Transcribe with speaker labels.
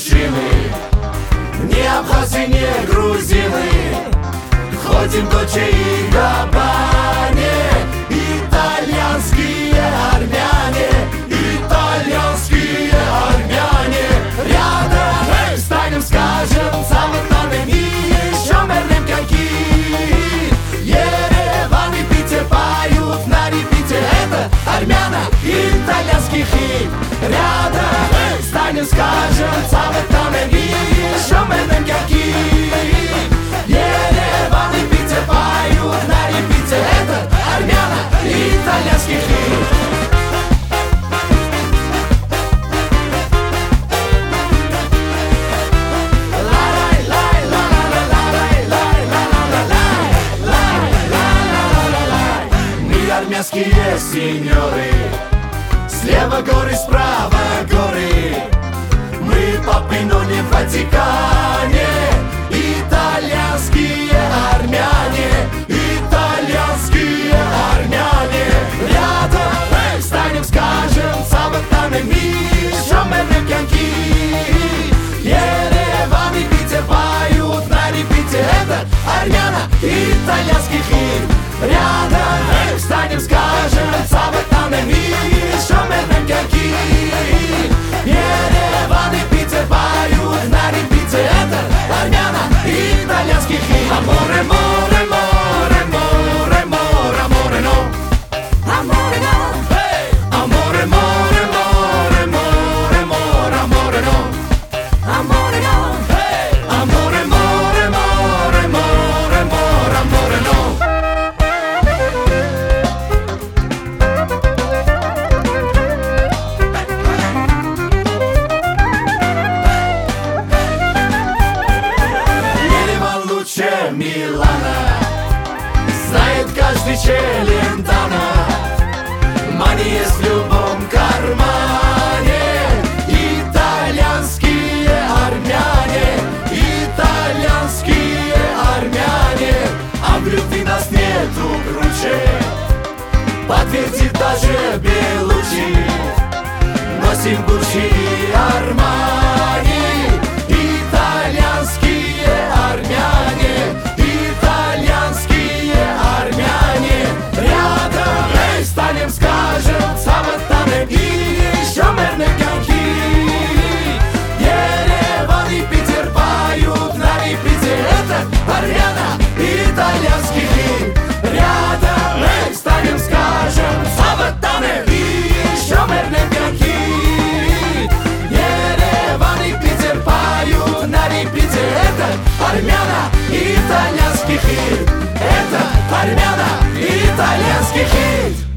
Speaker 1: мужчины, не абхазы, не грузины. Ходим Дольче и Габбане, итальянские армяне, итальянские армяне. Рядом станем, скажем, заводным и еще мерным коньки. Ереван и Питер поют на репите, это армяно-итальянский хит. Рядом станем, скажем, заводным и еще мерным коньки. Ереван и Питер поют на репите, это армяно-итальянский хит. Армянские сеньоры, слева горы, справа горы. Мы папы, но не в Ватикане. Итальянские армяне, итальянские армяне. Рядом станем, скажем, заводным и еще мерным коньки. Ереван и Питер поют на репите, это армяно-итальянский хит. Рядом станем, скажем, заводным и еще мерным коньки. Ереван и Питер поют на репите, это армяно-итальянский хит. Аморе, море, море, море, море, аморе, но. Аморе, но. Аморе, море, море, море, море, аморе, но. Аморе, но. Amore, more, more, more, more, amore, no. Ереван лучше Милана, знает каждый Челентано. Мани есть в любом кармане. Итальянские армяне, итальянские армяне. А в любви нас нету круче, подтвердит даже Белучи. Носим Гуччи и Армани. Итальянские армяне, итальянские армяне. Рядом станем, скажем, заводным и еще мерным коньки. Ереван и Питер поют на репите, это армяно-итальянский хит. Рядом станем, скажем, заводным и еще мерным коньки. Ереван и Питер поют на репите, это армяно-итальянский хит. Это армяно-итальянский хит.